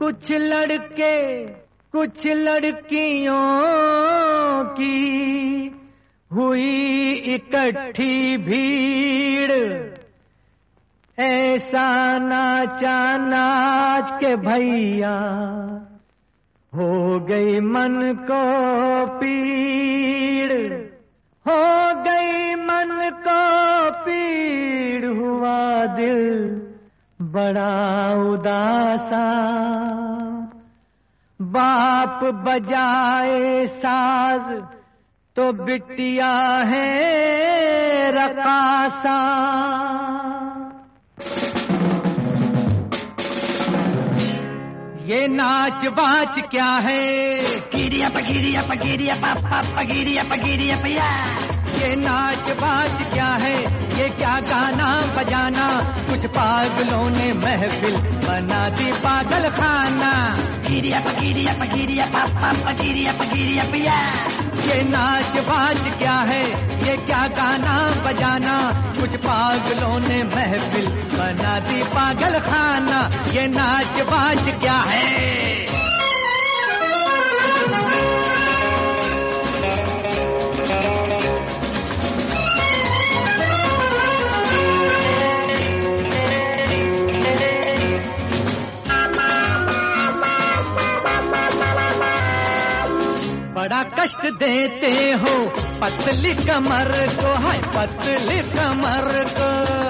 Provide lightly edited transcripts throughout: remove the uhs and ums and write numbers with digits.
कुछ लड़के कुछ लड़कियों की हुई इकट्ठी भीड़, ऐसा नाचा नाच के भैया हो गई मन को पीड़, हो गई मन को पीड़, हुआ दिल बड़ा उदासा। बाप बजाए साज तो बिटिया है रकासा। ये नाच बाच क्या है? गिरिया पगिरिया पगिरिया पापा पगिरिया पगिरिया पैया। ये नाच बाच क्या है? ये क्या गाना बजाना? कुछ पागलों ने महफिल बना दी पागल खाना। गिरिया पगिरिया पापा पगिरिया पगिरिया पैया। ये नाच बाच क्या है? ये क्या गाना बजाना? कुछ पागलों ने महफिल बना दी पागल खाना। ये नाच बाच क्या है? बड़ा कष्ट देते हो पतली कमर को, है पतली कमर को।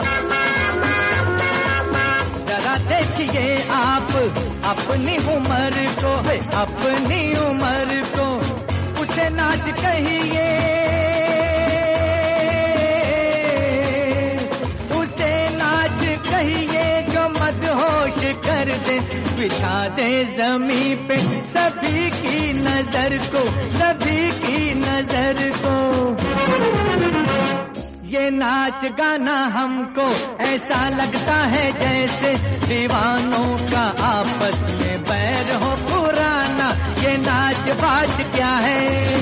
जरा देखिए आप अपनी उम्र को, है अपनी उम्र को। उसे नाच कहिए, उसे नाच कहिए जो मदहोश कर दे, बिछा दे जमीन पे सभी की नजर को, सभी की नजर को। ये नाच गाना हमको ऐसा लगता है जैसे दीवानों का आपस में बैर हो पुराना। ये नाच बाज क्या है?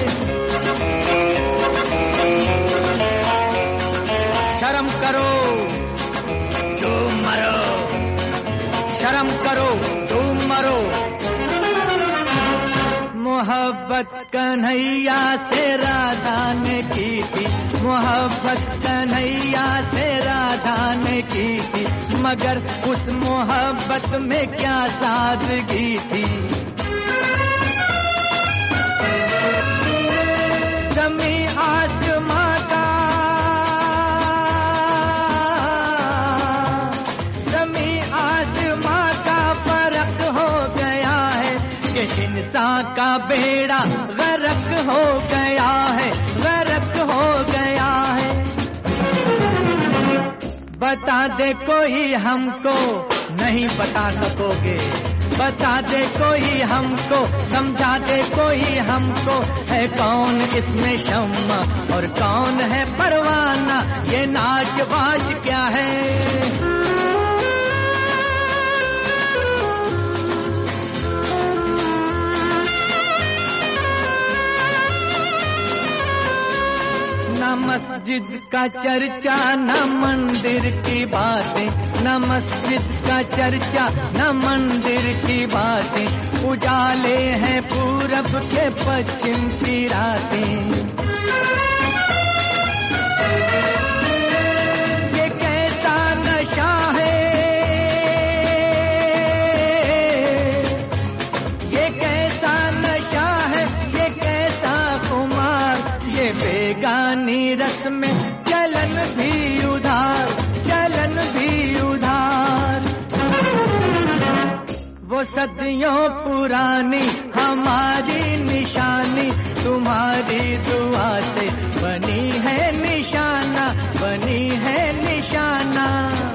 शर्म करो तुम मरो, शर्म करो तुम मरो। मोहब्बत कन्हैया से राधा ने की थी, मोहब्बत कन्हैया से राधा ने की थी, मगर उस मोहब्बत में क्या सादगी थी। जमी आसमां का, जमी आसमां का फर्क हो गया है कि इंसान का बेड़ा गर्क हो गया है, गर्क हो गया है। बता दे कोई हमको, नहीं बता सकोगे। बता दे कोई हमको, समझा दे कोई हमको, है कौन इसमें शम्मा और कौन है परवाना। ये नाच बाज क्या है? न मस्जिद का चर्चा न मंदिर की बातें, न मस्जिद का चर्चा न मंदिर की बातें, उजाले हैं पूरब के पश्चिम की रातें। ये कैसा नशा है, ये कैसा नशा है, ये कैसा खुमार, ये बेगानी रस में चलन भी उधार, चलन भी उधार। वो सदियों पुरानी हमारी निशानी, तुम्हारी दुआ से बनी है निशाना, बनी है निशाना।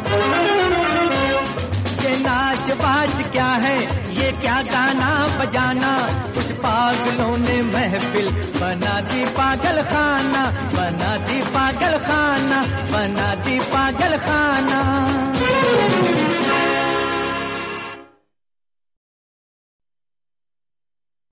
ये नाच बाज क्या है? ये क्या गाना बजाना? कुछ पागलों ने महफिल बना दी पागल खाना, बना दी पागल खाना, बना दी पागल खाना।